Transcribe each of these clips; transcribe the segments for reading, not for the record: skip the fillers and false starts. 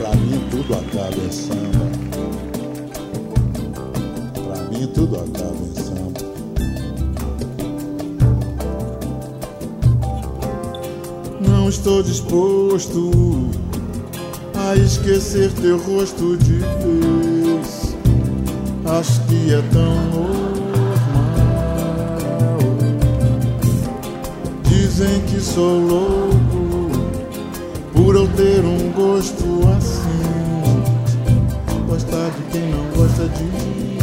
Pra mim tudo acaba em samba. Pra mim tudo acaba em samba. Não estou disposto a esquecer teu rosto de vez. Acho que é tão normal. Dizem que sou louco por eu ter um gosto assim. Gostar de quem não gosta de mim.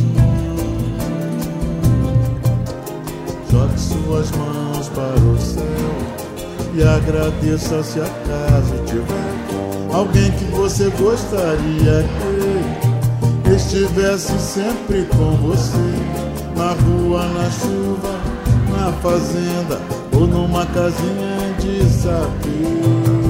Jogue suas mãos para o céu e agradeça se acaso tiver alguém que você gostaria que estivesse sempre com você. Na rua, na chuva, na fazenda ou numa casinha de sapê.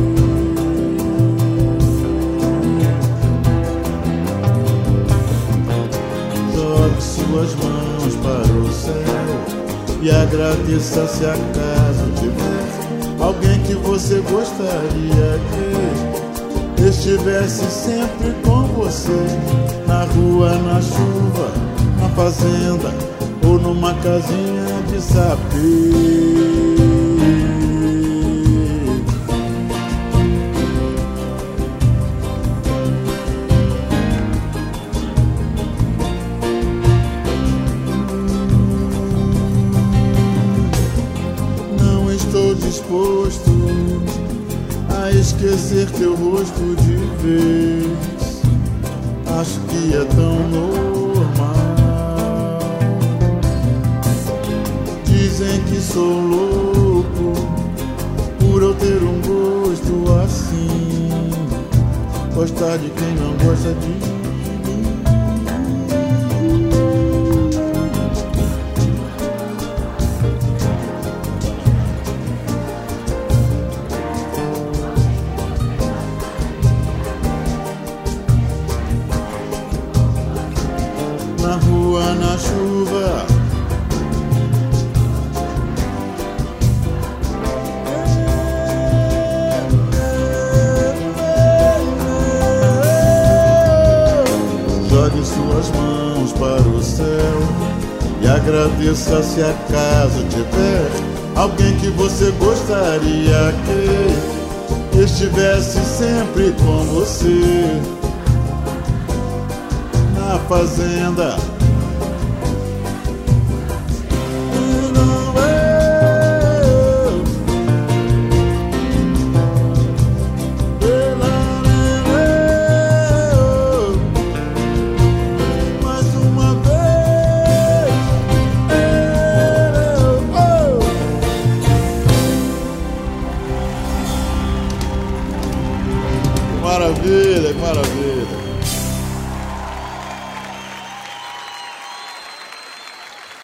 Jogue suas mãos para o céu e agradeça se acaso tiver alguém que você gostaria que estivesse sempre com você. Na rua, na chuva, na fazenda ou numa casinha de sapê. Estou disposto a esquecer teu rosto de vez. Acho que é tão normal. Dizem que sou louco por eu ter um gosto assim. Gostar de quem não gosta de mim. Na rua, na chuva, jogue suas mãos para o céu e agradeça se acaso tiver alguém que você gostaria que estivesse sempre com você. Na fazenda mais uma vez. Maravilha, maravilha.